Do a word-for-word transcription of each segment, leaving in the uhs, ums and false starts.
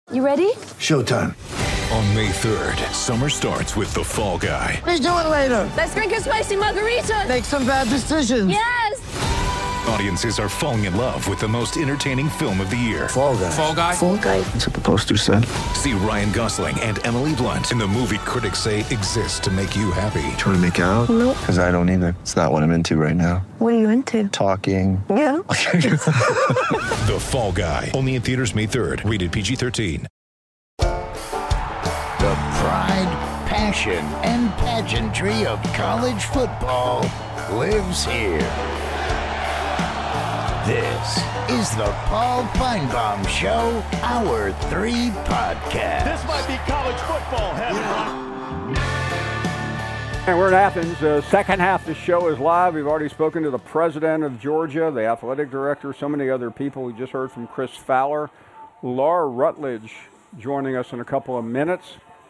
You ready? Showtime. On May third, summer starts with The Fall Guy. Let's do it later. Let's drink a spicy margarita. Make some bad decisions. Yes! Audiences are falling in love with the most entertaining film of the year. Fall Guy. Fall Guy? Fall Guy. That's what the poster said. See Ryan Gosling and Emily Blunt in the movie critics say exists to make you happy. Trying to make it out? Nope. Because I don't either. It's not what I'm into right now. What are you into? Talking. Yeah. The Fall Guy. Only in theaters May third. Rated P G thirteen. The pride, passion, and pageantry of college football lives here. This is the Paul Feinbaum Show, Hour three podcast. This might be college football heaven. And we're in Athens. The second half of the show is live. We've already spoken to the president of Georgia, the athletic director, so many other people. We just heard from Chris Fowler. Laura Rutledge joining us in a couple of minutes.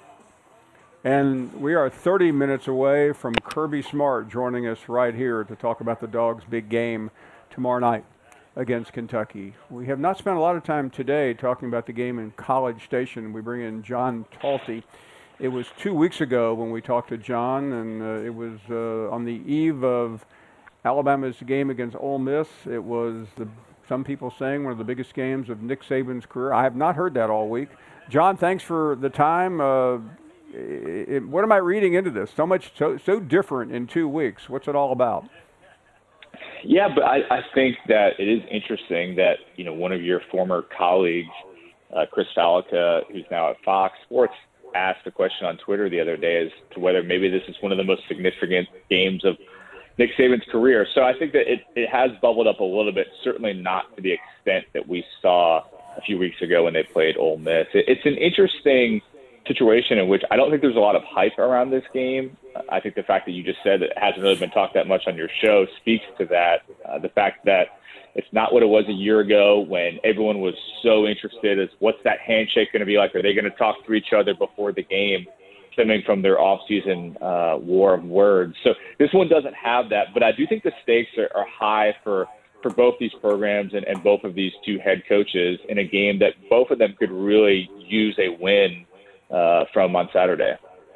And we are thirty minutes away from Kirby Smart joining us right here to talk about the Dogs' big game tomorrow night against Kentucky. We have not spent a lot of time today talking about the game in College Station. We bring in John Talty. It was two weeks ago when we talked to John, and uh, it was uh, on the eve of Alabama's game against Ole Miss. It was, the, some people saying, one of the biggest games of Nick Saban's career. I have not heard that all week. John, thanks for the time. Uh, it, what am I reading into this? So much, so, so different in two weeks. What's it all about? Yeah, but I, I think that it is interesting that, you know, one of your former colleagues, uh, Chris Fallica, who's now at Fox Sports, asked a question on Twitter the other day as to whether maybe this is one of the most significant games of Nick Saban's career. So I think that it, it has bubbled up a little bit, certainly not to the extent that we saw a few weeks ago when they played Ole Miss. It, it's an interesting situation in which I don't think there's a lot of hype around this game. I think the fact that you just said that it hasn't really been talked that much on your show speaks to that. Uh, the fact that it's not what it was a year ago when everyone was so interested as what's that handshake going to be like? Are they going to talk to each other before the game, stemming from their offseason uh, war of words? So this one doesn't have that, but I do think the stakes are, are high for for both these programs and, and both of these two head coaches in a game that both of them could really use a win Uh, from on Saturday.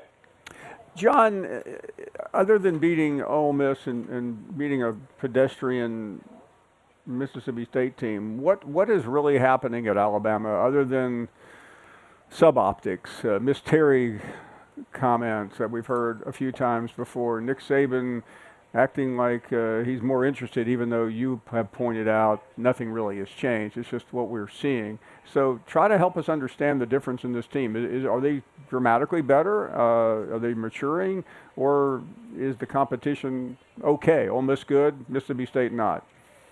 John, other than beating Ole Miss and, and beating a pedestrian Mississippi State team, what, what is really happening at Alabama other than sub-optics? Uh, Miss Terry comments that we've heard a few times before. Nick Saban acting like uh, he's more interested, even though you have pointed out nothing really has changed. It's just what we're seeing. So try to help us understand the difference in this team. Is, are they dramatically better? Uh, are they maturing? Or is the competition okay? Ole Miss good, Mississippi State not?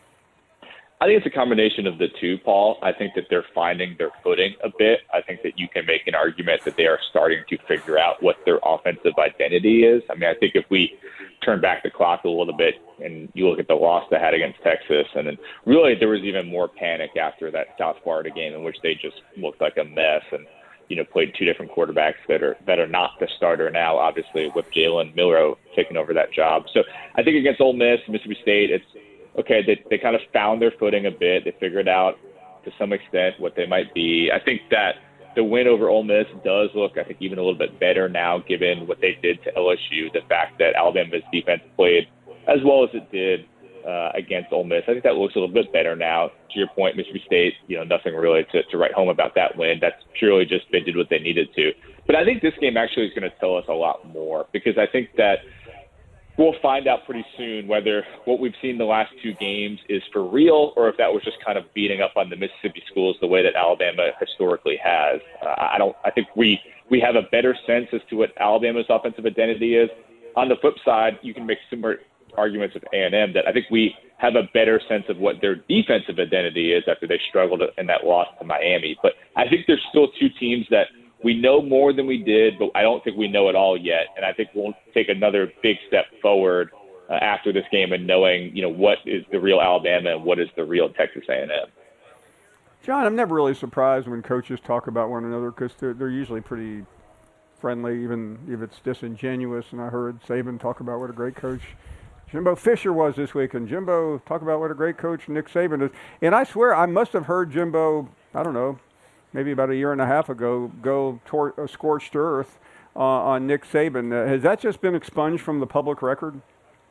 I think it's a combination of the two, Paul. I think that they're finding their footing a bit. I think that you can make an argument that they are starting to figure out what their offensive identity is. I mean, I think if we turn back the clock a little bit and you look at the loss they had against Texas, and then really there was even more panic after that South Florida game in which they just looked like a mess and, you know, played two different quarterbacks that are that are not the starter now, obviously, with Jalen Milroe taking over that job. So I think against Ole Miss, Mississippi State, it's, okay, they, they kind of found their footing a bit. They figured out to some extent what they might be. I think that the win over Ole Miss does look, I think, even a little bit better now given what they did to L S U, the fact that Alabama's defense played as well as it did uh, against Ole Miss. I think that looks a little bit better now. To your point, Mississippi State, you know, nothing really to, to write home about that win. That's purely just they did what they needed to. But I think this game actually is going to tell us a lot more because I think that we'll find out pretty soon whether what we've seen the last two games is for real or if that was just kind of beating up on the Mississippi schools the way that Alabama historically has. Uh, I don't. I think we we have a better sense as to what Alabama's offensive identity is. On the flip side, you can make similar arguments with A and M that I think we have a better sense of what their defensive identity is after they struggled in that loss to Miami. But I think there's still two teams that we know more than we did, but I don't think we know it all yet. And I think we'll take another big step forward uh, after this game and knowing, you know, what is the real Alabama and what is the real Texas A and M. John, I'm never really surprised when coaches talk about one another because they're, they're usually pretty friendly, even if it's disingenuous. And I heard Saban talk about what a great coach Jimbo Fisher was this week, and Jimbo talk about what a great coach Nick Saban is. And I swear I must have heard Jimbo, I don't know, maybe about a year and a half ago, go toward a scorched earth uh, on Nick Saban. Uh, has that just been expunged from the public record?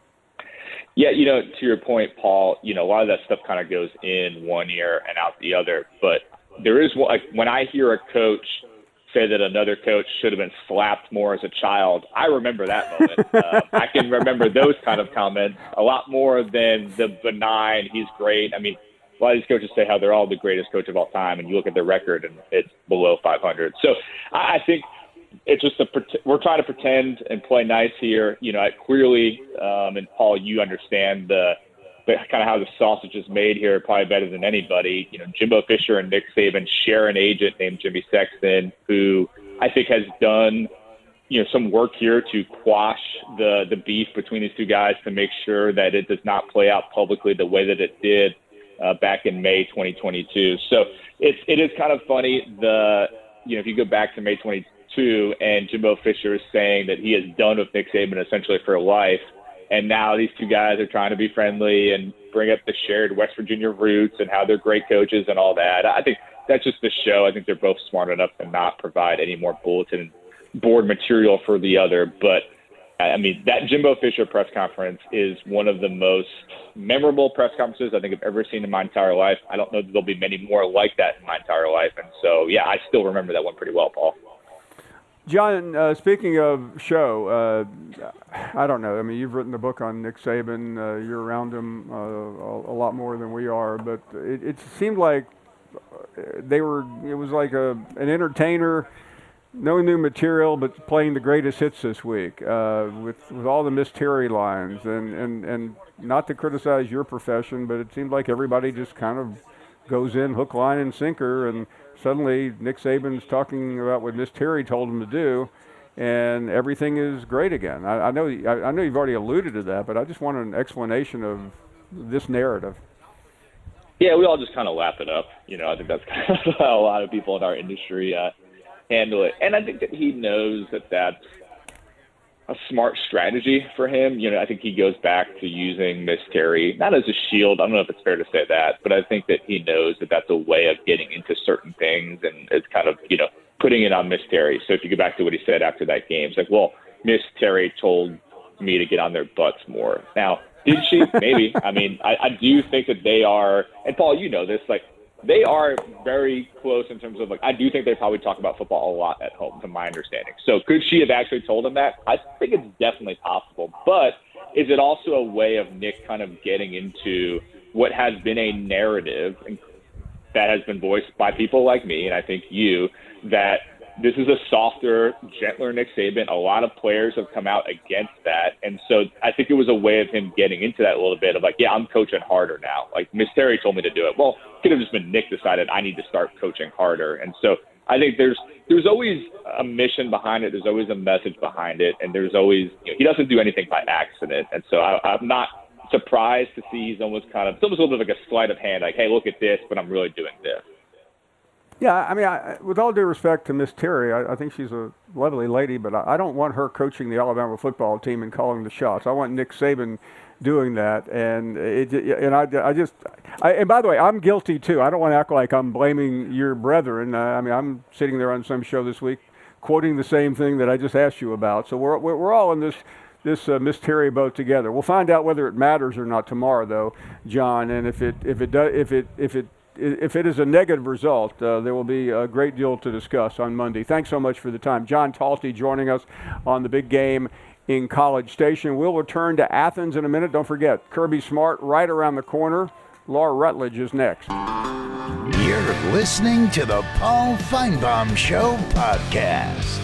Yeah, you know, to your point, Paul, you know, a lot of that stuff kind of goes in one ear and out the other. But there is, like, when I hear a coach say that another coach should have been slapped more as a child, I remember that moment. uh, I can remember those kind of comments a lot more than the benign, he's great. I mean, a lot of these coaches say how they're all the greatest coach of all time, and you look at their record and it's below five hundred. So I think it's just a, we're trying to pretend and play nice here. You know, I clearly, um, and Paul, you understand the, the kind of how the sausage is made here probably better than anybody. You know, Jimbo Fisher and Nick Saban share an agent named Jimmy Sexton, who I think has done, you know, some work here to quash the the beef between these two guys to make sure that it does not play out publicly the way that it did uh, back in May twenty twenty-two. So it's it is kind of funny. The you know, if you go back to May twenty-two. And Jimbo Fisher is saying that he is done with Nick Saban essentially for life. And now these two guys are trying to be friendly and bring up the shared West Virginia roots and how they're great coaches and all that. I think that's just the show. I think they're both smart enough to not provide any more bulletin board material for the other. But, I mean, that Jimbo Fisher press conference is one of the most memorable press conferences I think I've ever seen in my entire life. I don't know that there'll be many more like that in my entire life. And so, yeah, I still remember that one pretty well, Paul. John, uh, speaking of show, uh, I don't know. I mean, you've written a book on Nick Saban. Uh, you're around him uh, a, a lot more than we are, but it, it seemed like they were. It was like a an entertainer, no new material, but playing the greatest hits this week uh, with with all the Miss Terry lines, and, and and not to criticize your profession, but it seemed like everybody just kind of goes in hook, line, and sinker, and suddenly Nick Saban's talking about what Miss Terry told him to do, and everything is great again. I, I know I, I know you've already alluded to that, but I just want an explanation of this narrative. Yeah, we all just kind of laugh it up. You know, I think that's kind of how a lot of people in our industry uh, handle it. And I think that he knows that that's a smart strategy for him. You know, I think he goes back to using Miss Terry, not as a shield. I don't know if it's fair to say that, but I think that he knows that that's a way of getting into certain things, and it's kind of, you know, putting it on Miss Terry. So if you go back to what he said after that game, it's like, well, Miss Terry told me to get on their butts more. Now, did she? Maybe. I mean, I, I do think that they are, and Paul, you know this, like, they are very close in terms of, like, I do think they probably talk about football a lot at home, to my understanding. So could she have actually told him that? I think it's definitely possible. But is it also a way of Nick kind of getting into what has been a narrative that has been voiced by people like me, and I think you, that this is a softer, gentler Nick Saban. A lot of players have come out against that. And so I think it was a way of him getting into that a little bit of, like, yeah, I'm coaching harder now. Like, Miss Terry told me to do it. Well, it could have just been Nick decided I need to start coaching harder. And so I think there's there's always a mission behind it. There's always a message behind it. And there's always, you know, he doesn't do anything by accident. And so I, I'm not surprised to see he's almost kind of, it's almost a little bit like a sleight of hand, like, hey, look at this, but I'm really doing this. Yeah, I mean, I, with all due respect to Miss Terry, I, I think she's a lovely lady, but I, I don't want her coaching the Alabama football team and calling the shots. I want Nick Saban doing that, and it, and I, I just, I, and by the way, I'm guilty too. I don't want to act like I'm blaming your brethren. Uh, I mean, I'm sitting there on some show this week, quoting the same thing that I just asked you about. So we're we're all in this this uh, Miss Terry boat together. We'll find out whether it matters or not tomorrow, though, John. And if it if it does if it if it If it is a negative result, uh, there will be a great deal to discuss on Monday. Thanks so much for the time. John Talty joining us on the big game in College Station. We'll return to Athens in a minute. Don't forget, Kirby Smart right around the corner. Laura Rutledge is next. You're listening to the Paul Feinbaum Show podcast.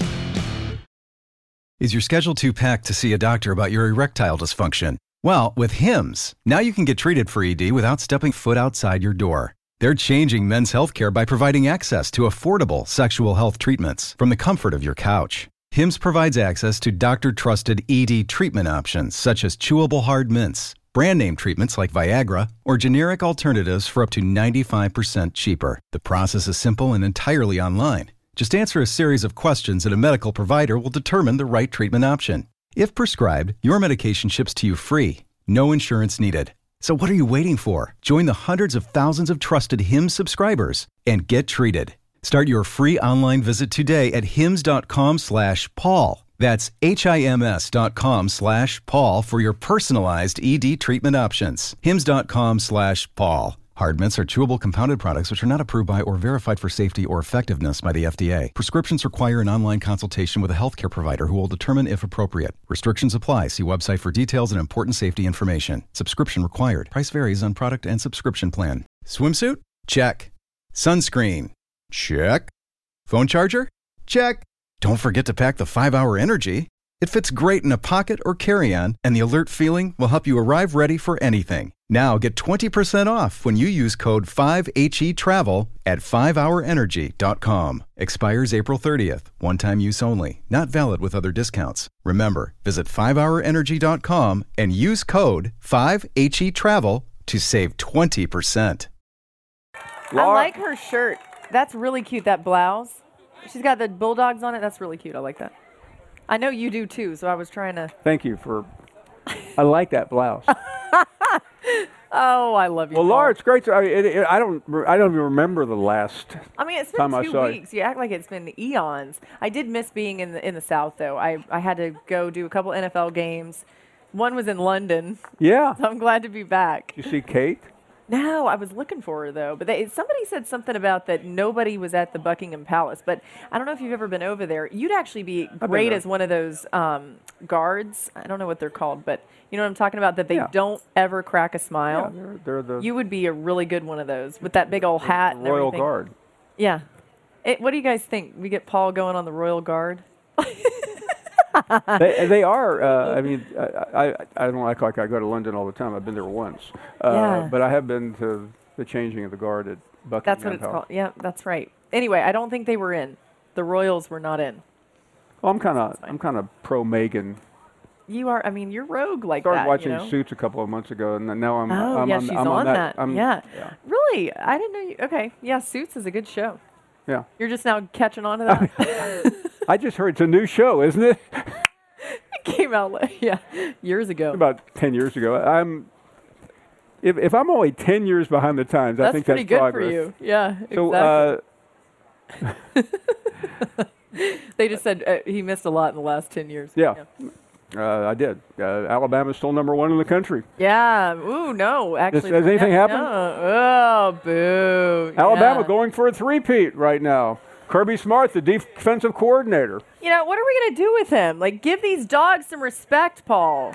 Is your schedule too packed to see a doctor about your erectile dysfunction? Well, with Hims, now you can get treated for E D without stepping foot outside your door. They're changing men's healthcare by providing access to affordable sexual health treatments from the comfort of your couch. Hims provides access to doctor-trusted E D treatment options such as chewable hard mints, brand name treatments like Viagra, or generic alternatives for up to ninety-five percent cheaper. The process is simple and entirely online. Just answer a series of questions and a medical provider will determine the right treatment option. If prescribed, your medication ships to you free. No insurance needed. So what are you waiting for? Join the hundreds of thousands of trusted Hims subscribers and get treated. Start your free online visit today at hims.com slash Paul. That's H-I-M-S dot com slash Paul for your personalized E D treatment options. Hims.com slash Paul. Hard mints are chewable compounded products which are not approved by or verified for safety or effectiveness by the F D A. Prescriptions require an online consultation with a healthcare provider who will determine if appropriate. Restrictions apply. See website for details and important safety information. Subscription required. Price varies on product and subscription plan. Swimsuit? Check. Sunscreen? Check. Phone charger? Check. Don't forget to pack the five hour Energy. It fits great in a pocket or carry-on, and the alert feeling will help you arrive ready for anything. Now get twenty percent off when you use code five H E travel at five hour energy dot com. Expires April thirtieth. One-time use only. Not valid with other discounts. Remember, visit five hour energy dot com and use code five H E travel to save twenty percent. I like her shirt. That's really cute, that blouse. She's got the bulldogs on it. That's really cute. I like that. I know you do too, so I was trying to. Thank you for. I like that blouse. Oh, I love you. Well, Paul. Laura, it's great. To, I, it, it, I don't. I don't even remember the last. I mean, it's time been I two saw weeks. You act like it's been eons. I did miss being in the in the South, though. I I had to go do a couple N F L games. One was in London. Yeah. So I'm glad to be back. Did you see Kate? No, I was looking for her, though. But they, somebody said something about that nobody was at the Buckingham Palace. But I don't know if you've ever been over there. You'd actually be great as one of those um, guards. I don't know what they're called, but you know what I'm talking about, that they Yeah. don't ever crack a smile. Yeah, they're, they're the You would be a really good one of those with that big old hat and Royal everything. Guard. Yeah. It, what do you guys think? We get Paul going on the Royal Guard? they, they are. Uh, I mean, I, I I don't act like I go to London all the time. I've been there once, uh, Yeah. but I have been to the changing of the guard at Buckingham That's what it's Palace. called. Yeah, that's right. Anyway, I don't think they were in. The Royals were not in. Well, I'm kind of I'm kind of pro Meghan. You are. I mean, you're rogue like Started that. watching you know? Suits a couple of months ago, and then now I'm. Oh, I'm yeah, on, she's I'm on, on that. I'm- yeah. yeah. Really? I didn't know you. Okay. Yeah, Suits is a good show. Yeah. You're just now catching on to that? I just heard it's a new show, isn't it? It came out, like, yeah, years ago. About ten years ago. I'm. If if I'm only ten years behind the times, that's I think pretty that's good progress. for you. Yeah, So, exactly. uh, They just said uh, he missed a lot in the last ten years. yeah, uh, I did. Uh, Alabama's still number one in the country. Yeah. Ooh, no. Actually, has anything yeah, happened? No. Oh, boo. Alabama yeah. going for a three-peat right now. Kirby Smart, the defensive coordinator. You know, what are we going to do with him? Like, give these dogs some respect, Paul.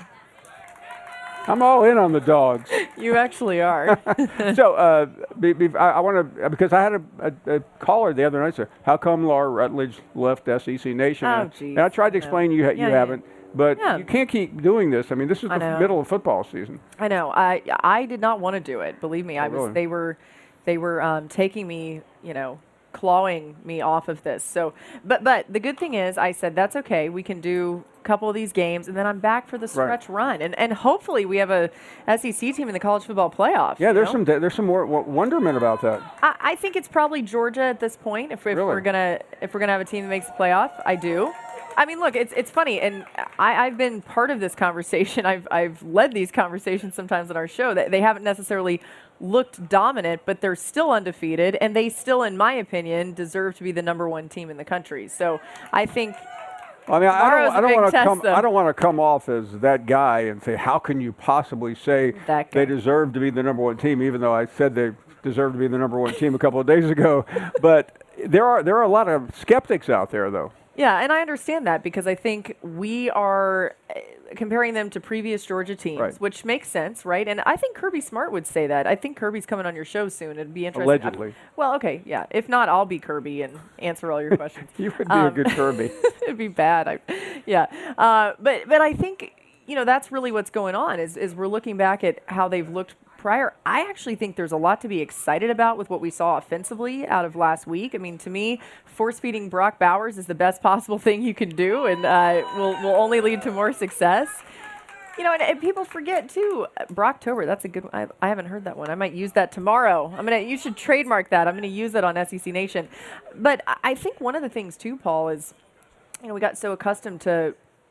I'm all in on the dogs. You actually are. so uh, be, be, I, I want to, because I had a, a, a caller the other night say, how come Laura Rutledge left S E C Nation? Oh, and, geez. and I tried to explain you, ha- Yeah, you yeah. haven't. But Yeah. you can't keep doing this. I mean, this is I the know. middle of football season. I know. I I did not want to do it. Believe me, I was. really? They were, they were um, taking me. You know, clawing me off of this. So, but but the good thing is, I said that's okay. We can do a couple of these games, and then I'm back for the stretch run, and and hopefully we have a S E C team in the college football playoff. Yeah, you there's know? some there's some more w- wonderment about that. I, I think it's probably Georgia at this point. If, if Really? we're gonna if we're gonna have a team that makes the playoff, I do. I mean, look, it's it's funny, and I, I've been part of this conversation. I've I've led these conversations sometimes on our show that they haven't necessarily looked dominant, but they're still undefeated, and they still, in my opinion, deserve to be the number one team in the country. So I think. I mean, I Tomorrow's don't, a I don't big want to test, come. though. I don't want to come off as that guy and say, how can you possibly say That guy. they deserve to be the number one team, even though I said they deserve to be the number one team a couple of days ago. But there are there are a lot of skeptics out there, though. Yeah, and I understand that because I think we are uh, comparing them to previous Georgia teams, Right. which makes sense, right? And I think Kirby Smart would say that. I think Kirby's coming on your show soon. It'd be interesting. Allegedly. I'm- well, okay, yeah. If not, I'll be Kirby and answer all your questions. You would be a Um, good Kirby. It'd be bad. I, yeah, uh, but but I think you know that's really what's going on. Is is we're looking back at how they've looked prior. I actually think there's a lot to be excited about with what we saw offensively out of last week. I mean, to me, force feeding Brock Bowers is the best possible thing you can do, and uh, will will only lead to more success. You know, and, and people forget too. uh, Brocktober, that's a good one. I, I haven't heard that one. I might use that tomorrow. I'm gonna. You should trademark that. I'm gonna use it on S E C Nation. But I I think one of the things too, Paul, is you know we got so accustomed to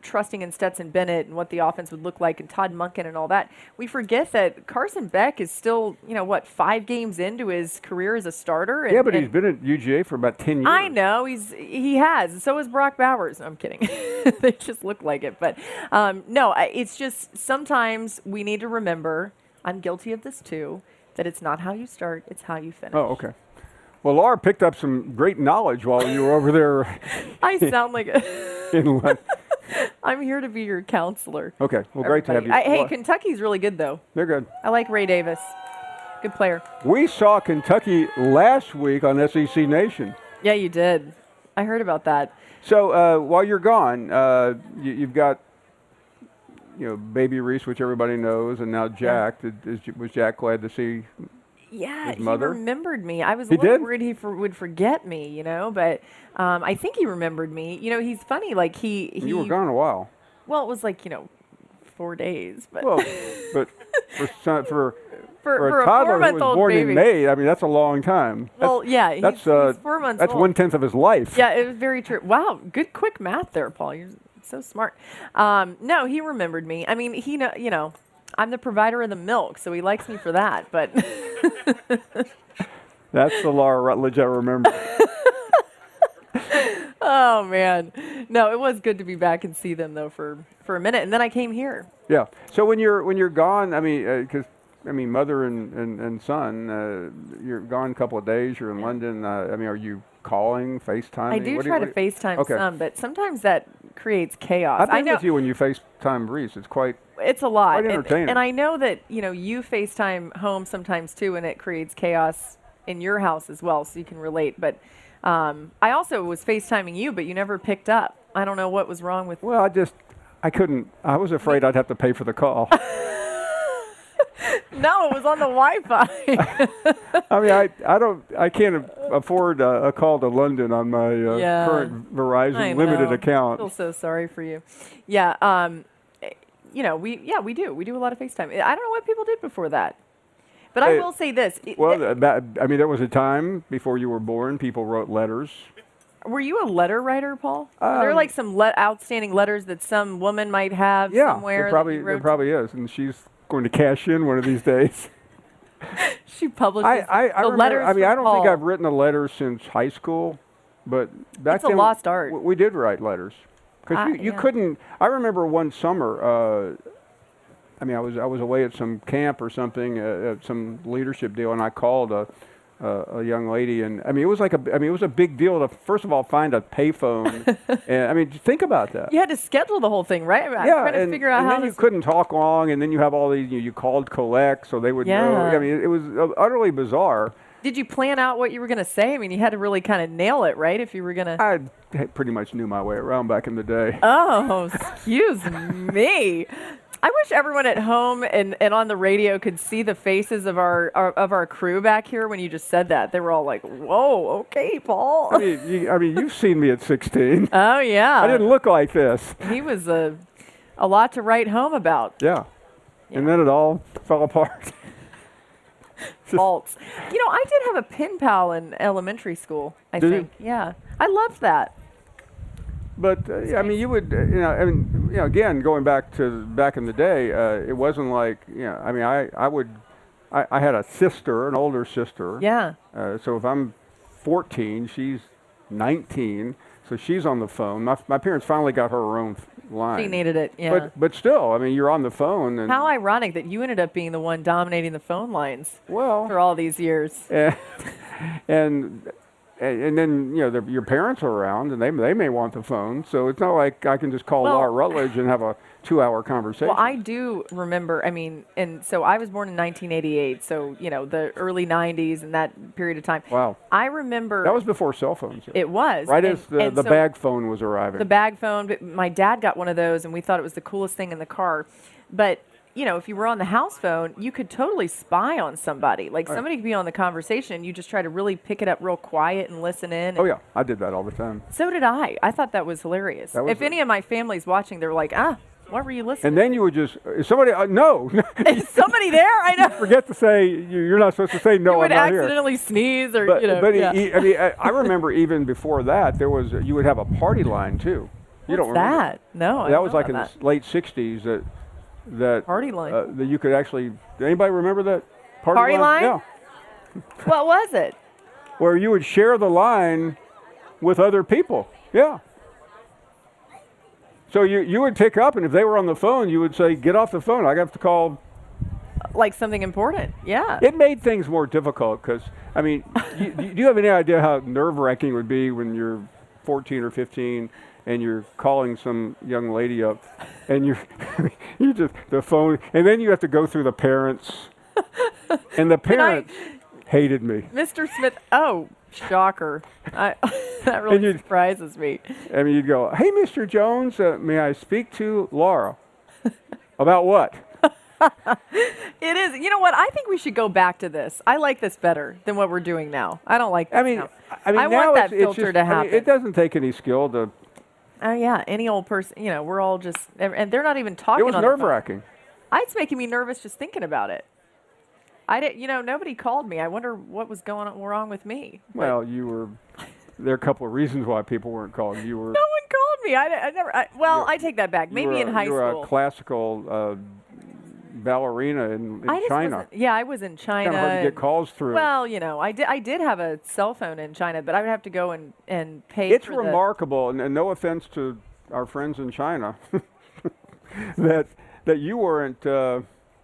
trusting in Stetson Bennett and what the offense would look like and Todd Monken and all that, we forget that Carson Beck is still, you know, what, five games into his career as a starter. And, yeah, but and he's been at U G A for about ten years. I know he's he has. So is Brock Bowers. No, I'm kidding. They just look like it. But um, no, I, it's just sometimes we need to remember. I'm guilty of this too. That it's not how you start, it's how you finish. Oh, okay. Well, Laura picked up some great knowledge while you were over there. I sound like a in London. I'm here to be your counselor. Okay. Well, great to have you. I, hey, Well, Kentucky's really good, though. They're good. I like Ray Davis. Good player. We saw Kentucky last week on S E C Nation. Yeah, you did. I heard about that. So uh, while you're gone, uh, you, you've got, you know, Baby Reese, which everybody knows, and now Jack. Did, is, was Jack glad to see Yeah, his he mother? remembered me. I was He a little did? worried he for, would forget me, you know, but um, I think he remembered me. You know, he's funny. Like, he... he You were gone a while. Well, it was like, you know, four days. But Well, but for son, for, for, for for a toddler who was four-month-old born baby. in May, I mean, that's a long time. Well, that's, yeah, that's he's, uh, he's four months that's old. one-tenth of his life. Yeah, it was very true. Wow, good quick math there, Paul. You're so smart. Um, no, he remembered me. I mean, he know, you know, I'm the provider of the milk, so he likes me for that. But That's the Laura Rutledge I remember. oh man, no, it was good to be back and see them though for for a minute, and then I came here. Yeah. So when you're when you're gone, I mean, because uh, I mean, mother and and, and son, uh, you're gone a couple of days. You're in London. Uh, I mean, are you calling, FaceTime? I do what try you, to what do you- FaceTime okay. some, but sometimes that creates chaos. I've been I know with you when you FaceTime Reese. It's quite. it's a lot, quite and, entertaining. and I know that you know you FaceTime home sometimes too, and it creates chaos in your house as well, so you can relate. But um, I also was FaceTiming you, but you never picked up. I don't know what was wrong with. Well, I just I couldn't. I was afraid I'd have to pay for the call. No, it was on the Wi-Fi. I mean, I I don't I can't a- afford a, a call to London on my uh, Yeah. current Verizon I limited know. account. I feel so sorry for you. Yeah, um, eh, you know, we yeah we do we do a lot of FaceTime. I don't know what people did before that, but I Hey, will say this. it- Well, th- th- that, I mean, there was a time before you were born. People wrote letters. were you a letter writer, Paul? Are there Um, like some le- outstanding letters that some woman might have Yeah, somewhere? there that probably you there wrote probably is, and she's going to cash in one of these days. she publishes I I, I, the remember, letters. I mean, I from don't think Paul. I've written a letter since high school, but back It's a then lost art. w- we did write letters because Uh, you, you yeah. couldn't. I remember one summer. Uh, I mean, I was I was away at some camp or something, uh, at some leadership deal, and I called a. Uh, a young lady, and I mean, it was like a, I mean, it was a big deal to first of all find a payphone, and I mean, think about that. You had to schedule the whole thing, right? I'm Yeah, trying to and, figure out and how then to you couldn't talk long, and then you have all these. You, you called collect, so they would know. Yeah. I mean, it, it was uh, utterly bizarre. Did you plan out what you were going to say? I mean, you had to really kind of nail it, right? If you were going to. I had pretty much knew my way around back in the day. Oh, excuse me. I wish everyone at home and, and on the radio could see the faces of our, our of our crew back here when you just said that. They were all like, "Whoa, okay, Paul." I mean, you, I mean, you've seen me at sixteen. Oh yeah. I didn't look like this. He was a a lot to write home about. Yeah. And then it all fell apart. Faults. You know, I did have a pen pal in elementary school. I Did you? think. Yeah, I loved that. But uh, yeah, I mean, you would, uh, you know, I mean, you know, again, going back to back in the day, uh, it wasn't like, you know, I mean, I, I would, I, I had a sister, an older sister. Yeah. Uh, so if I'm fourteen, she's nineteen, so she's on the phone. My, my parents finally got her her own f- line. She needed it. Yeah. But but still, I mean, you're on the phone, and How ironic that you ended up being the one dominating the phone lines well, for all these years. and and and then you know the, your parents are around, and they they may want the phone, so it's not like I can just call Well- Laura Rutledge and have a two-hour conversation. Well, I do remember, I mean, and so I was born in nineteen eighty-eight, so, you know, the early nineties and that period of time. Wow. I remember. That was before cell phones. It was. Right and- as the, and the so bag phone was arriving. The bag phone, but my dad got one of those, and we thought it was the coolest thing in the car. But, you know, if you were on the house phone, you could totally spy on somebody. Like, Right. somebody could be on the conversation, you just try to really pick it up real quiet and listen in. Oh, yeah. I did that all the time. So did I. I thought that was hilarious. That was if a- any of my family's watching, they're like, ah, what were you listening And then you would just, is somebody, uh, no. Is somebody there? I know. Forget to say, you- you're not supposed to say, no, you I'm would not here. accidentally sneeze or, But, you know. but yeah. e- I mean, I, I remember even before that, there was, you would have a party line, too. You don't What's remember? that? No, I that don't was know like in about the late sixties that that Party line. uh, that you could actually. Did anybody remember that party, Party line? Yeah, that. What was it? where you would share the line with other people. Yeah. So you you would pick up, and if they were on the phone, you would say, "Get off the phone. I have to call." Like something important. Yeah. It made things more difficult because, I mean, you, do you have any idea how nerve-wracking it would be when you're fourteen or fifteen and you're calling some young lady up, and you're you just the phone, and then you have to go through the parents, and the parents hated me. Mister Smith. Oh, shocker! I, that really you'd- surprises me. I mean, you'd go, "Hey, Mister Jones, uh, may I speak to Laura about what?" It is. You know what? I think we should go back to this. I like this better than what we're doing now. I don't like this I mean, now. I mean, I now want that it's, it's filter just, to I mean, happen. it doesn't take any skill to. Oh yeah, any old person. You know, we're all just, and they're not even talking. It was on the phone. nerve-wracking. It's making me nervous just thinking about it. I didn't. You know, nobody called me. I wonder what was going on wrong with me. Well, you were. There are a couple of reasons why people weren't calling. You were. No one called me. I, I never. I, well, You're- I take that back. you Maybe were in a, high you were school. a classical uh, ballerina in, in I just China. wasn't- Yeah, I was in China. Kind of hard to get and- calls through. Well, you know, I did. I did have a cell phone in China, but I would have to go and and pay. it's for the- remarkable, and, and no offense to our friends in China, that that you weren't uh,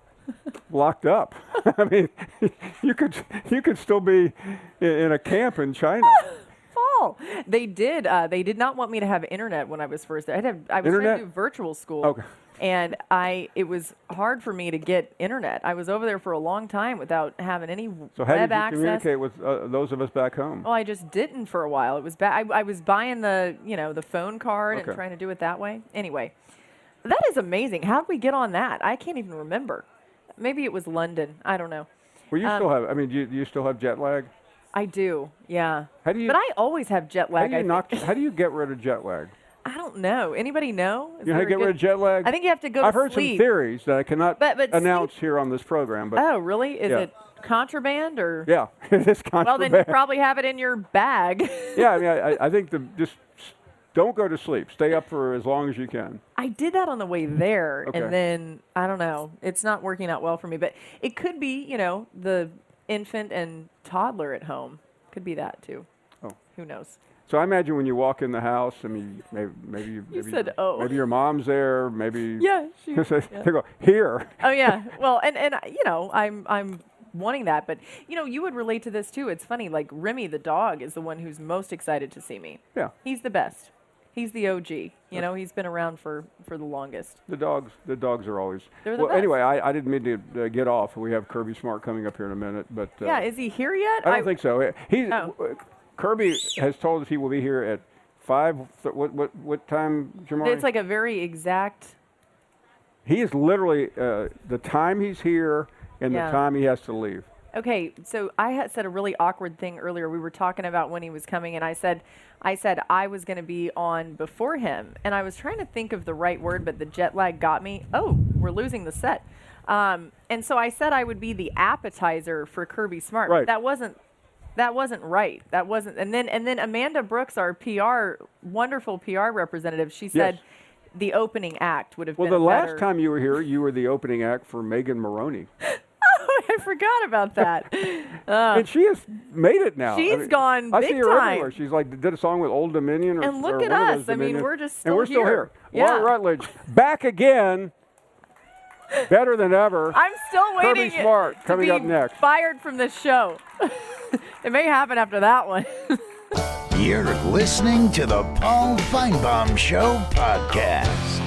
locked up. I mean, you could you could still be in, in a camp in China. Paul, they did. Uh, they did not want me to have internet when I was first there. I had. I was trying Internet? to do virtual school. Okay. And I, it was hard for me to get internet. I was over there for a long time without having any So how web did you access. communicate with uh, those of us back home? Oh, I just didn't for a while. It was bad. I, I was buying the, you know, the phone card Okay. and trying to do it that way. Anyway, that is amazing. How did we get on that? I can't even remember. Maybe it was London. I don't know. Well, you um, still have. I mean, do you, do you still have jet lag? I do. Yeah. How do you? But I always have jet how lag. do you I knock? think. How do you get rid of jet lag? I don't know. Anybody know? Is You know how there to a get good- rid of jet lag? I think you have to go I've to heard sleep. some theories that I cannot But- but announce sleep- here on this program. But Oh, really? Is Yeah. it contraband or? yeah, it's Well, contraband. then you probably have it in your bag. yeah, I mean, I, I think the just s- don't go to sleep. Stay up for as long as you can. I did that on the way there, Okay. and then I don't know. It's not working out well for me, but it could be, you know, the infant and toddler at home. Could be that too. Oh. Who knows? So I imagine when you walk in the house, I mean, maybe maybe you, maybe, said, "Oh." maybe your mom's there, maybe Yeah, she. they yeah. go here. Oh yeah. Well, and and you know, I'm I'm wanting that, but you know, you would relate to this too. It's funny. Like Remy, the dog, is the one who's most excited to see me. Yeah, He's the best. He's the O G. You know, he's been around for for the longest. the dogs the dogs are always. They're the well, best. anyway, I, I didn't mean to uh, get off. We have Kirby Smart coming up here in a minute, but uh, Yeah. Is he here yet? I don't think so. He Oh. uh, Kirby has told us he will be here at five. Th- what what what time, Jamari? It's like a very exact. He is literally uh, the time he's here and Yeah. the time he has to leave. Okay, so I had said a really awkward thing earlier. We were talking about when he was coming, and I said, I said I was going to be on before him, and I was trying to think of the right word, but the jet lag got me. Oh, we're losing the set. Um, and so I said I would be the appetizer for Kirby Smart. Right. That wasn't. That wasn't right. That wasn't. And then and then Amanda Brooks, our P R, wonderful P R representative, she said Yes. the opening act would have Well, been. the a last better- time you were here, you were the opening act for Megan Maroney. I forgot about that. Uh, And she has made it now. she's gone I big see her time. everywhere. She's like did a song with Old Dominion. Or, And look or at one of us. those I mean, Dominion. we're just and we're still still here. here. Laura Yeah. Rutledge back again, better than ever. I'm still waiting Kirby Smart to coming be up next. fired from this show. It may happen after that one. You're listening to the Paul Feinbaum Show podcast.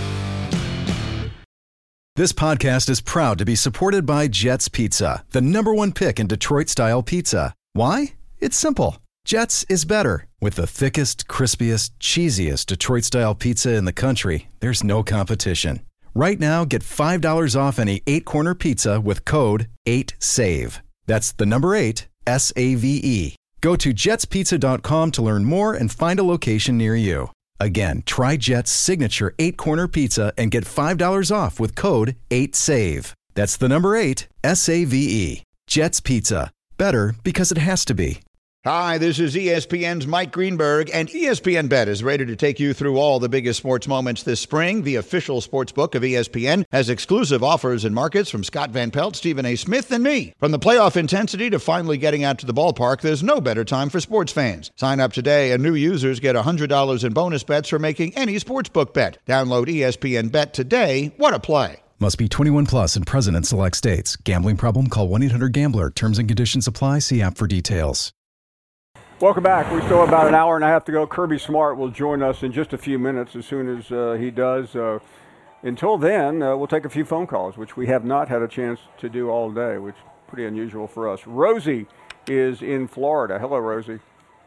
This podcast is proud to be supported by Jets Pizza, the number one pick in Detroit-style pizza. Why? It's simple. Jets is better. With the thickest, crispiest, cheesiest Detroit-style pizza in the country, there's no competition. Right now, get five dollars off any eight-corner pizza with code eight save. That's the number eight, S A V E. Go to jets pizza dot com to learn more and find a location near you. Again, try Jet's signature eight-corner pizza and get five dollars off with code eight save. That's the number eight, S A V E. Jet's Pizza. Better because it has to be. Hi, this is E S P N's Mike Greenberg, and E S P N Bet is ready to take you through all the biggest sports moments this spring. The official sports book of E S P N has exclusive offers and markets from Scott Van Pelt, Stephen A. Smith, and me. From the playoff intensity to finally getting out to the ballpark, there's no better time for sports fans. Sign up today, and new users get one hundred dollars in bonus bets for making any sportsbook bet. Download E S P N Bet today. What a play. Must be twenty-one plus and present in select states. Gambling problem? Call one eight hundred gambler. Terms and conditions apply. See app for details. Welcome back. We still have about an hour and a half to go. Kirby Smart will join us in just a few minutes as soon as uh, he does. Uh, until then, uh, we'll take a few phone calls, which we have not had a chance to do all day, which is pretty unusual for us. Rosie is in Florida. Hello, Rosie.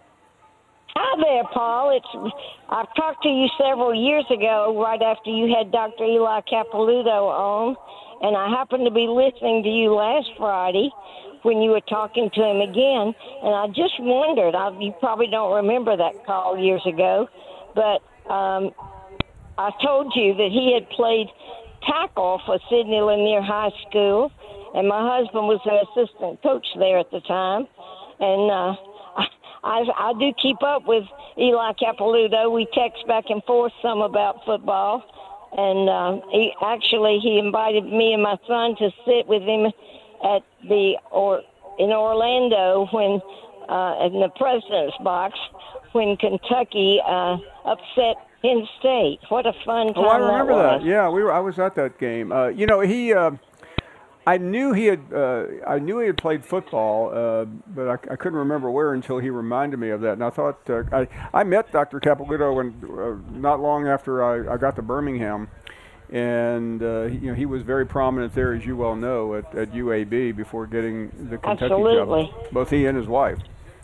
Hi there, Paul. It's I've talked to you several years ago, right after you had Doctor Eli Capilouto on, and I happened to be listening to you last Friday when you were talking to him again, and I just wondered, I, you probably don't remember that call years ago, but um, I told you that he had played tackle for Sidney Lanier High School, and my husband was an assistant coach there at the time, and uh, I, I, I do keep up with Eli Capilouto. We text back and forth some about football, and uh, he actually he invited me and my son to sit with him at the or in Orlando when uh, in the president's box when Kentucky uh, upset Penn State. What a fun time! Oh, I remember that, that. was. Yeah, we were. I was at that game. Uh, you know, he. Uh, I knew he had. Uh, I knew he had played football, uh, but I, I couldn't remember where until he reminded me of that. And I thought uh, I I met Doctor Capilouto when uh, not long after I, I got to Birmingham. And, uh, you know, he was very prominent there, as you well know, at, at U A B before getting the Kentucky Absolutely. job. Both he and his wife.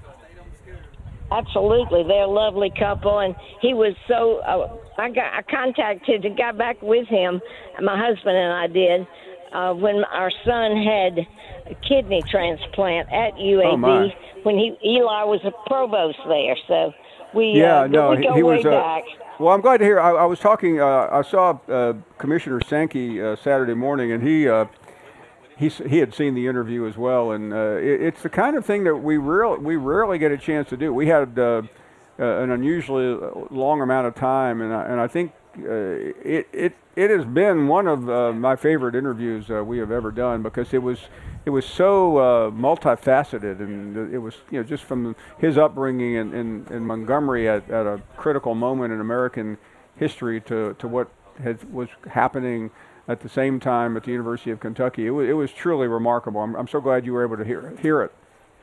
Absolutely. They're a lovely couple. And he was so uh, – I got I contacted and got back with him, my husband and I did, uh, when our son had a kidney transplant at U A B Oh, my. when he Eli was a provost there. So we, Yeah, uh, no, we go he way was. Uh, back. well, I'm glad to hear. I, I was talking. Uh, I saw uh, Commissioner Sankey uh, Saturday morning, and he uh, he s- he had seen the interview as well. And uh, it, it's the kind of thing that we real we rarely get a chance to do. We had uh, uh, an unusually long amount of time, and I, and I think uh, it it it has been one of uh, my favorite interviews uh, we have ever done because it was. It was so uh, multifaceted, and it was, you know, just from his upbringing in, in, in Montgomery at, at a critical moment in American history to, to what had, was happening at the same time at the University of Kentucky. It was, it was truly remarkable. I'm, I'm so glad you were able to hear, hear it.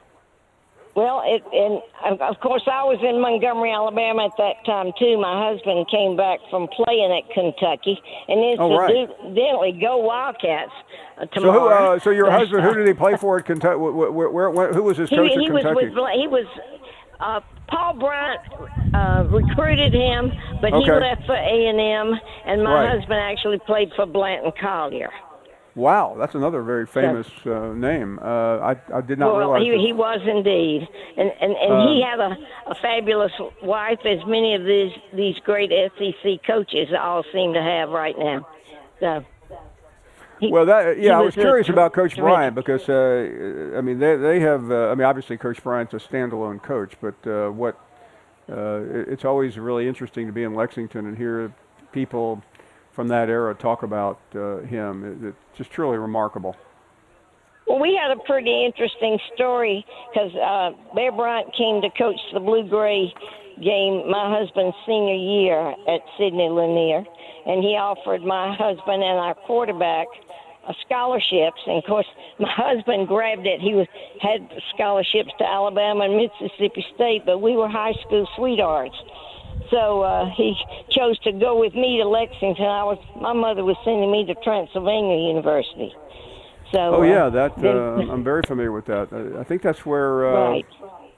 Well, it, and of course, I was in Montgomery, Alabama at that time too. My husband came back from playing at Kentucky, and Oh, right. incidentally, go Wildcats uh, So, who, tomorrow. uh, so your husband, who did he play for at Kentucky? Where, where, where, who was his he, coach he at was Kentucky? with he was uh, Paul Bryant uh, recruited him, but he Okay. left for A and M, and my Right. husband actually played for Blanton Collier. Wow, that's another very famous uh, name. Uh, I, I did not well, realize he, that. he was indeed, and and, and Um, he had a, a fabulous wife, as many of these these great S E C coaches all seem to have right now. So, he, Well, that he yeah, I was a curious ter- about Coach terrific- Bryant because uh, I mean they they have uh, I mean obviously Coach Bryant's a standalone coach, but uh, what uh, it- it's always really interesting to be in Lexington and hear people from that era talk about uh, him. It, it's just truly remarkable. Well, we had a pretty interesting story because uh, Bear Bryant came to coach the Blue-Gray game my husband's senior year at Sidney Lanier, and he offered my husband and our quarterback uh, scholarships. And, of course, my husband grabbed it. He was, had scholarships to Alabama and Mississippi State, but we were high school sweethearts. So uh, he chose to go with me to Lexington. I was my mother was sending me to Transylvania University. So Oh yeah, uh, that then- uh, I'm very familiar with that. I, I think that's where. Uh, right.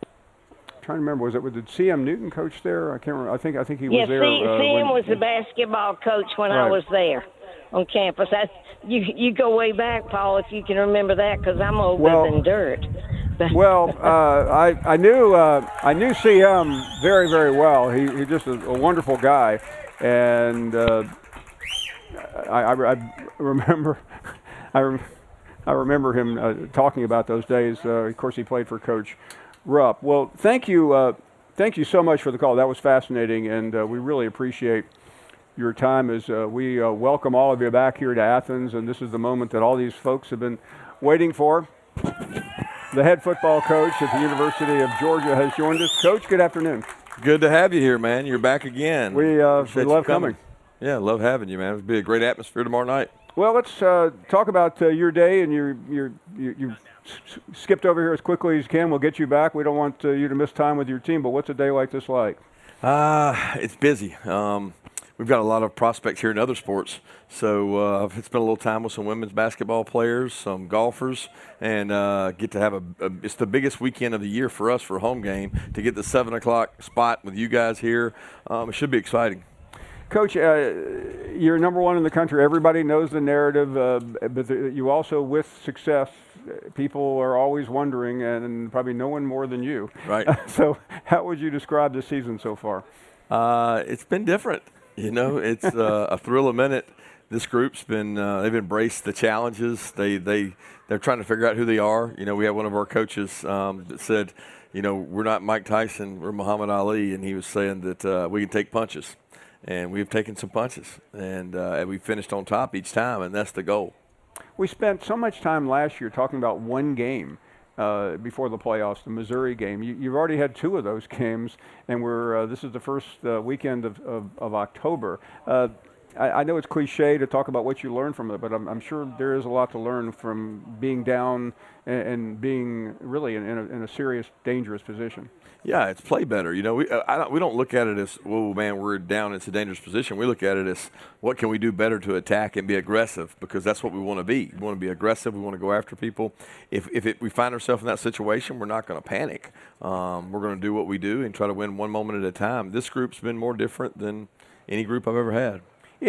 I'm trying to remember, was it did C M Newton coach there? I can't remember. I think I think he Yeah, was there. C- uh, Sam when- was the basketball coach when I Right. was there on campus. That's you. You go way back, Paul, if you can remember that, because I'm older Well- than dirt. Well, uh, I I knew uh, I knew C M very very well. He he's just a, a wonderful guy, and uh, I, I, I remember I, rem- I remember him uh, talking about those days. Uh, of course, he played for Coach Rupp. Well, thank you, uh, thank you so much for the call. That was fascinating, and uh, we really appreciate your time as uh, we uh, welcome all of you back here to Athens, and this is the moment that all these folks have been waiting for. The head football coach at the University of Georgia has joined us. Coach, good afternoon. Good to have you here, man. You're back again. We, uh, we love coming. coming. Yeah, love having you, man. It'll be a great atmosphere tomorrow night. Well, let's uh, talk about uh, your day, and your, your, you, you s- skipped over here as quickly as you can. We'll get you back. We don't want uh, you to miss time with your team, but what's a day like this like? Uh, it's busy. Um, we've got a lot of prospects here in other sports, so uh, I've spent a little time with some women's basketball players, some golfers, and uh, get to have a, a – it's the biggest weekend of the year for us for a home game. To get the seven o'clock spot with you guys here, um, it should be exciting. Coach, uh, you're number one in the country. Everybody knows the narrative, uh, but the, you also, with success, people are always wondering, and probably no one more than you. Right. So how would you describe the season so far? Uh, it's been different. You know, it's uh, a thrill a minute. This group's been uh, they've embraced the challenges. They they they're trying to figure out who they are. You know, we had one of our coaches um, that said, you know, we're not Mike Tyson, we're Muhammad Ali, and he was saying that uh, we can take punches. And we've taken some punches, and uh, we finished on top each time, and that's the goal. We spent so much time last year talking about one game uh, before the playoffs, the Missouri game. You, you've already had two of those games, and we're uh, this is the first uh, weekend of, of, of October. Uh, I, I know it's cliche to talk about what you learned from it, but I'm, I'm sure there is a lot to learn from being down and, and being really in, in, a, in a serious, dangerous position. Yeah, it's play better. You know, we I don't, we don't look at it as, oh, man, we're down, it's a dangerous position. We look at it as, what can we do better to attack and be aggressive, because that's what we want to be. We want to be aggressive. We want to go after people. If if it, we find ourselves in that situation, we're not going to panic. Um, we're going to do what we do and try to win one moment at a time. This group's been more different than any group I've ever had.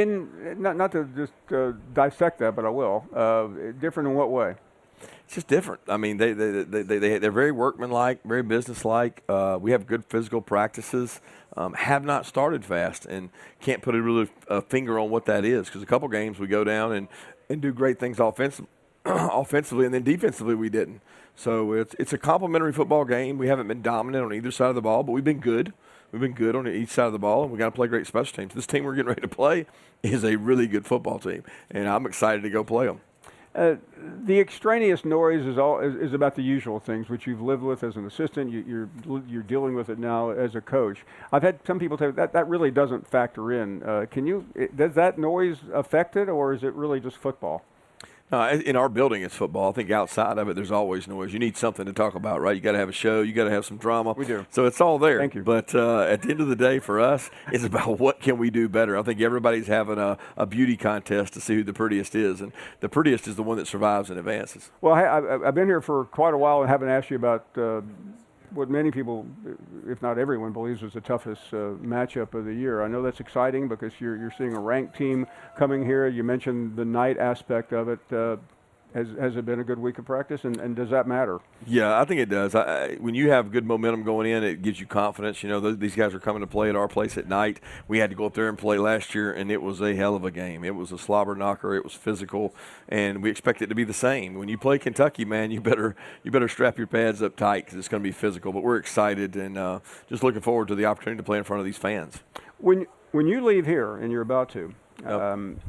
In Not, not to just uh, dissect that, but I will. Uh, different in what way? It's just different. I mean, they, they, they, they, they, they're very workmanlike, very businesslike. Uh, we have good physical practices, um, have not started fast, and can't put a really a finger on what that is, because a couple games we go down and, and do great things offensive, offensively, and then defensively we didn't. So it's, it's a complimentary football game. We haven't been dominant on either side of the ball, but we've been good. We've been good on each side of the ball, and we've got to play great special teams. This team we're getting ready to play is a really good football team, and I'm excited to go play them. Uh, the extraneous noise is all is, is about the usual things which you've lived with as an assistant. You, you're you're dealing with it now as a coach. I've had some people tell me that that really doesn't factor in. Uh, can you? Does that noise affect it, or is it really just football? Uh, in our building, it's football. I think outside of it, there's always noise. You need something to talk about, right? You got to have a show. You got to have some drama. We do. So it's all there. Thank you. But uh, at the end of the day, for us, it's about what can we do better. I think everybody's having a, a beauty contest to see who the prettiest is, and the prettiest is the one that survives and advances. Well, I, I, I've been here for quite a while and haven't asked you about uh, what many people, if not everyone, believes is the toughest uh, matchup of the year. I know that's exciting because you're you're seeing a ranked team coming here. You mentioned the night aspect of it. Uh, Has, has it been a good week of practice, and, and does that matter? Yeah, I think it does. I, I, when you have good momentum going in, it gives you confidence. You know, th- these guys are coming to play at our place at night. We had to go up there and play last year, and it was a hell of a game. It was a slobber knocker. It was physical, and we expect it to be the same. When you play Kentucky, man, you better you better strap your pads up tight because it's going to be physical. But we're excited and uh, just looking forward to the opportunity to play in front of these fans. When when you leave here, and you're about to, Yep. um,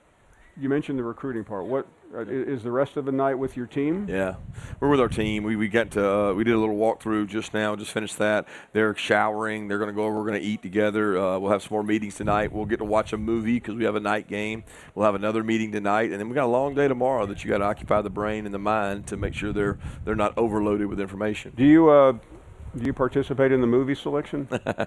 you mentioned the recruiting part. What uh, is the rest of the night with your team? Yeah, we're with our team. We we got to uh, we did a little walkthrough just now. Just finished that. They're showering. They're going to go over. We're going to eat together. Uh, we'll have some more meetings tonight. We'll get to watch a movie because we have a night game. We'll have another meeting tonight, and then we got a long day tomorrow that you got to occupy the brain and the mind to make sure they're they're not overloaded with information. Do you uh, do you participate in the movie selection?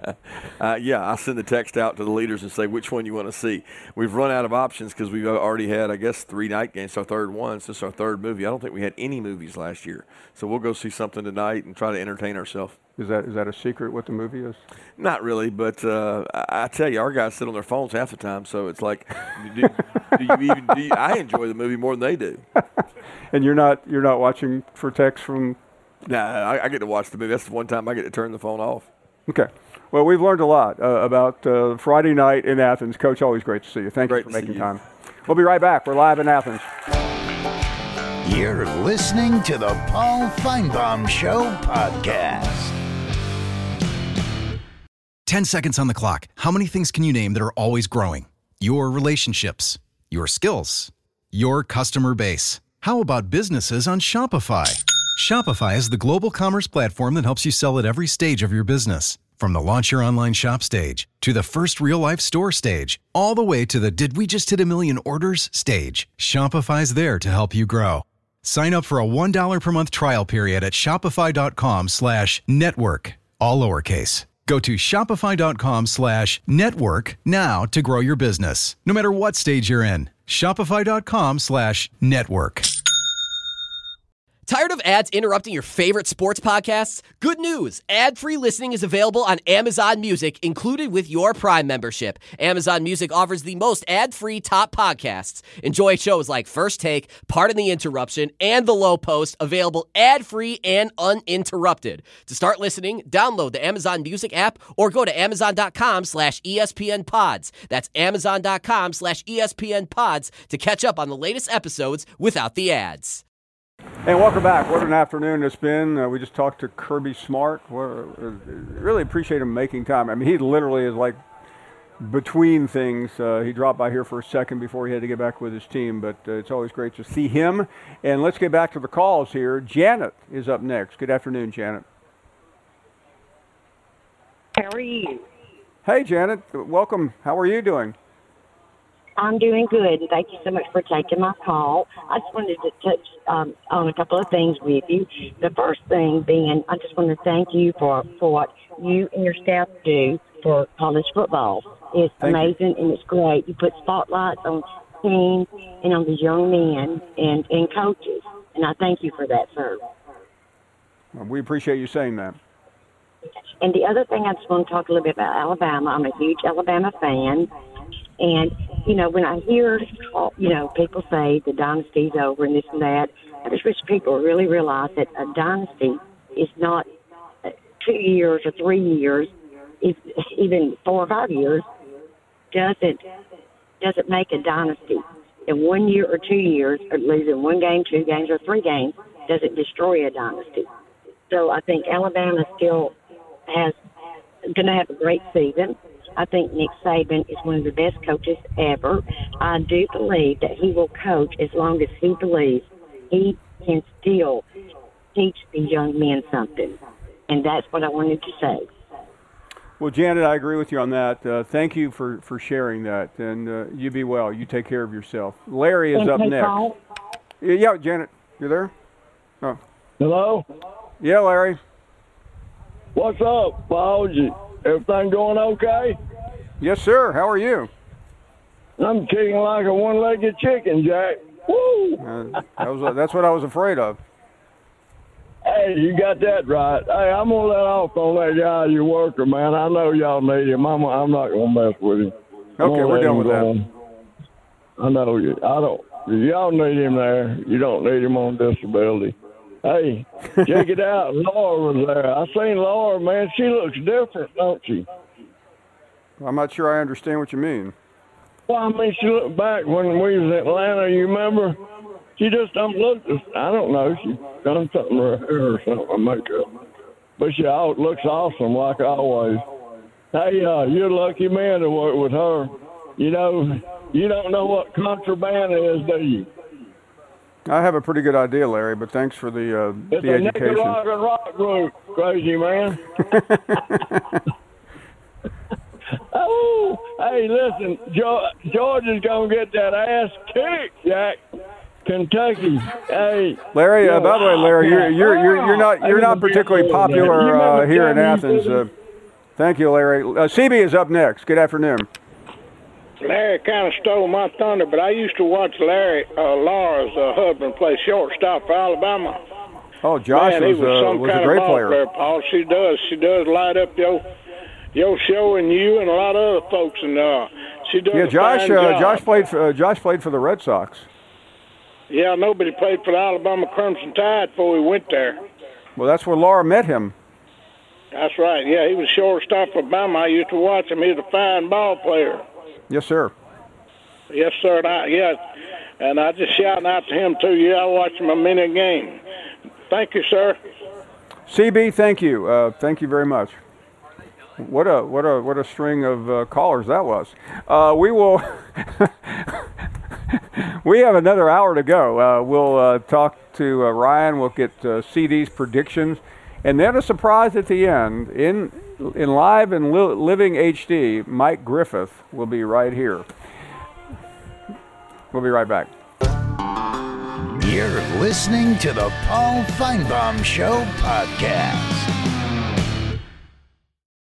uh, yeah, I send the text out to the leaders and say which one you want to see. We've run out of options because we've already had, I guess, three night games. Our third one since our third movie. I don't think we had any movies last year, so we'll go see something tonight and try to entertain ourselves. Is that is that a secret what the movie is? Not really, but uh, I, I tell you, our guys sit on their phones half the time, so it's like, do, do you even? Do you, I enjoy the movie more than they do. And you're not you're not watching for texts from. Nah, I, I get to watch the movie. That's the one time I get to turn the phone off. Okay. Well, we've learned a lot uh, about uh, Friday night in Athens. Coach, always great to see you. Thank Great you for to see making you. time. We'll be right back. We're live in Athens. You're listening to the Paul Feinbaum Show podcast. ten seconds on the clock. How many things can you name that are always growing? Your relationships, your skills, your customer base. How about businesses on Shopify? Shopify is the global commerce platform that helps you sell at every stage of your business. From the launch your online shop stage, to the first real-life store stage, all the way to the did we just hit a million orders stage. Shopify's there to help you grow. Sign up for a one dollar per month trial period at shopify.com slash network, all lowercase. Go to shopify.com slash network now to grow your business, no matter what stage you're in. Shopify.com slash network. Tired of ads interrupting your favorite sports podcasts? Good news! Ad-free listening is available on Amazon Music, included with your Prime membership. Amazon Music offers the most ad-free top podcasts. Enjoy shows like First Take, Pardon the Interruption, and The Low Post, available ad-free and uninterrupted. To start listening, download the Amazon Music app or go to amazon.com slash ESPN pods. That's amazon.com slash ESPN pods to catch up on the latest episodes without the ads. And welcome back. What an afternoon it's been. Uh, we just talked to Kirby Smart. We're, uh, really appreciate him making time. I mean, he literally is like between things. Uh, he dropped by here for a second before he had to get back with his team, but uh, it's always great to see him. And let's get back to the calls here. Janet is up next. Good afternoon, Janet. How are you? Hey, Janet. Welcome. How are you doing? I'm doing good, and thank you so much for taking my call. I just wanted to touch um, on a couple of things with you. The first thing being, I just want to thank you for, for what you and your staff do for college football. It's thank amazing, you. And it's great. You put spotlights on teams and on these young men and, and coaches, and I thank you for that, sir. Well, we appreciate you saying that. And the other thing I just want to talk a little bit about Alabama. I'm a huge Alabama fan. And, you know, when I hear, you know, people say the dynasty's over and this and that, I just wish people really realize that a dynasty is not two years or three years, if, even four or five years, doesn't doesn't make a dynasty. In one year or two years, or losing one game, two games, or three games, doesn't destroy a dynasty. So I think Alabama still has going to have a great season. I think Nick Saban is one of the best coaches ever. I do believe that he will coach as long as he believes he can still teach these young men something. And that's what I wanted to say. Well, Janet, I agree with you on that. Uh, thank you for, for sharing that. And uh, you be well. You take care of yourself. Larry is and up hey, next. Paul? Yeah, Janet, you there? Oh. Hello? Yeah, Larry. What's up, Paul? Everything going okay? Yes, sir. How are you? I'm kicking like a one-legged chicken, Jack. Woo! Uh, that was, that's what I was afraid of. Hey, you got that right. Hey, I'm going to let off on that guy, your worker, man. I know y'all need him. I'm, I'm not going to mess with him. Okay, we're done with that. On. I know you. I don't. Y'all need him there. You don't need him on disability. Hey, check it out. Laura was there. I seen Laura, man. She looks different, don't she? I'm not sure I understand what you mean. Well, I mean, she looked back when we was in Atlanta, you remember? She just don't look, I don't know, she done something to her hair or something, makeup. But she all looks awesome, like always. Hey, uh, you're a lucky man to work with her. You know, you don't know what contraband is, do you? I have a pretty good idea, Larry, but thanks for the uh, it's the a education. Nicaraguan rock group, crazy man. Oh, hey, listen, Georgia's going to get that ass kicked, Jack. Kentucky, hey. Larry, yo, uh, by the way, Larry, you're you're you're, you're not you're not particularly popular uh, here in Athens. Uh, thank you, Larry. Uh, C B is up next. Good afternoon. Larry kind of stole my thunder, but I used to watch Larry uh, Laura's uh, husband play shortstop for Alabama. Oh, Josh Man, was, he was, uh, some was kind a great of ball player. player. Paul, she does, she does light up your your show and you and a lot of other folks, and uh, she does. Yeah, a Josh. fine Uh, job. Josh played for uh, Josh played for the Red Sox. Yeah, nobody played for the Alabama Crimson Tide before we went there. Well, that's where Laura met him. That's right. Yeah, he was shortstop for Alabama. I used to watch him. He was a fine ball player. Yes, sir. Yes, sir. And I, yeah, And I just shouting out to him, too. Yeah, I watch him a minute game. Thank you, sir. C B, thank you. Uh, thank you very much. What a what a what a string of uh, callers that was. Uh, we will. We have another hour to go. Uh, we'll uh, talk to uh, Ryan. We'll get uh, C D's predictions, and then a surprise at the end. In in live and li- living H D, Mike Griffith will be right here. We'll be right back. You're listening to the Paul Feinbaum Show podcast.